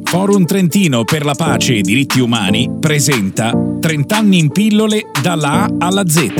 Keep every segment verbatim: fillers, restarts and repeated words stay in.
Forum Trentino per la pace e i diritti umani presenta trenta anni in pillole dalla A alla Z.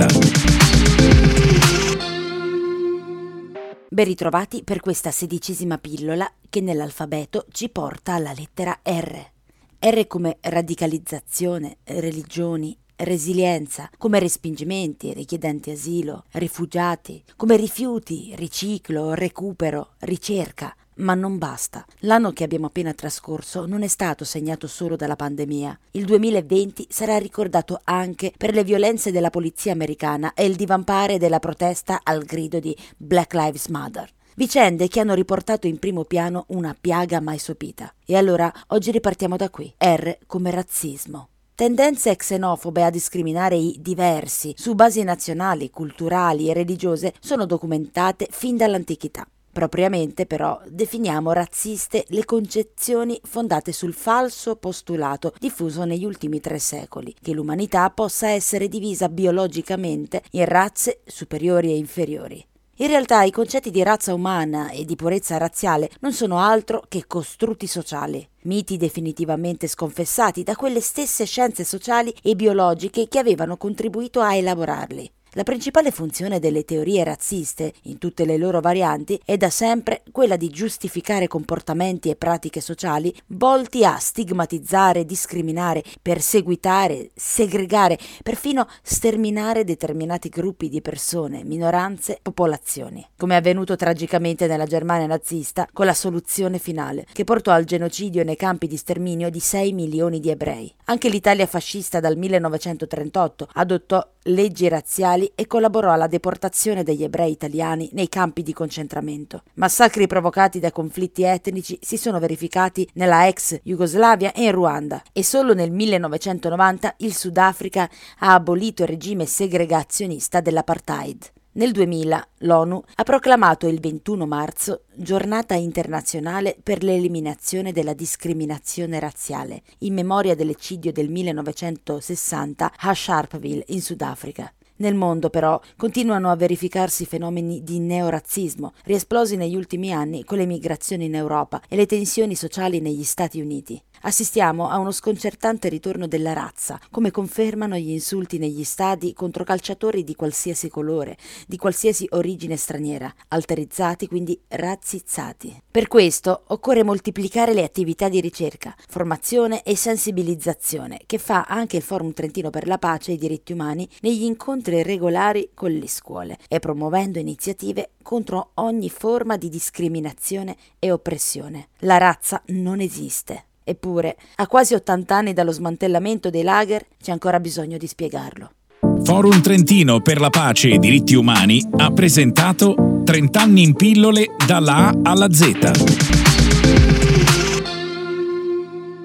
Ben ritrovati per questa sedicesima pillola che nell'alfabeto ci porta alla lettera R. R come radicalizzazione, religioni, resilienza, come respingimenti, richiedenti asilo, rifugiati, come rifiuti, riciclo, recupero, ricerca. Ma non basta. L'anno che abbiamo appena trascorso non è stato segnato solo dalla pandemia. Il duemilaventi sarà ricordato anche per le violenze della polizia americana e il divampare della protesta al grido di Black Lives Matter. Vicende che hanno riportato in primo piano una piaga mai sopita. E allora oggi ripartiamo da qui. R come razzismo. Tendenze xenofobe a discriminare i diversi su basi nazionali, culturali e religiose sono documentate fin dall'antichità. Propriamente, però, definiamo razziste le concezioni fondate sul falso postulato diffuso negli ultimi tre secoli, che l'umanità possa essere divisa biologicamente in razze superiori e inferiori. In realtà i concetti di razza umana e di purezza razziale non sono altro che costrutti sociali, miti definitivamente sconfessati da quelle stesse scienze sociali e biologiche che avevano contribuito a elaborarli. La principale funzione delle teorie razziste, in tutte le loro varianti, è da sempre quella di giustificare comportamenti e pratiche sociali volti a stigmatizzare, discriminare, perseguitare, segregare, perfino sterminare determinati gruppi di persone, minoranze, popolazioni. Come è avvenuto tragicamente nella Germania nazista con la soluzione finale, che portò al genocidio nei campi di sterminio di sei milioni di ebrei. Anche l'Italia fascista dal millenovecentotrentotto adottò leggi razziali e collaborò alla deportazione degli ebrei italiani nei campi di concentramento. Massacri provocati da conflitti etnici si sono verificati nella ex Jugoslavia e in Ruanda, e solo nel millenovecentonovanta il Sudafrica ha abolito il regime segregazionista dell'apartheid. Nel duemila l'ONU ha proclamato il ventuno marzo Giornata internazionale per l'eliminazione della discriminazione razziale, in memoria dell'eccidio del millenovecentosessanta a Sharpeville in Sudafrica. Nel mondo, però, continuano a verificarsi fenomeni di neorazzismo, riesplosi negli ultimi anni con le migrazioni in Europa e le tensioni sociali negli Stati Uniti. Assistiamo a uno sconcertante ritorno della razza, come confermano gli insulti negli stadi contro calciatori di qualsiasi colore, di qualsiasi origine straniera, alterizzati, quindi razzizzati. Per questo occorre moltiplicare le attività di ricerca, formazione e sensibilizzazione che fa anche il Forum Trentino per la pace e i diritti umani negli incontri regolari con le scuole e promuovendo iniziative contro ogni forma di discriminazione e oppressione. La razza non esiste. Eppure, a quasi ottanta anni dallo smantellamento dei lager, c'è ancora bisogno di spiegarlo. Forum Trentino per la pace e i diritti umani ha presentato trenta anni in pillole dalla A alla Z.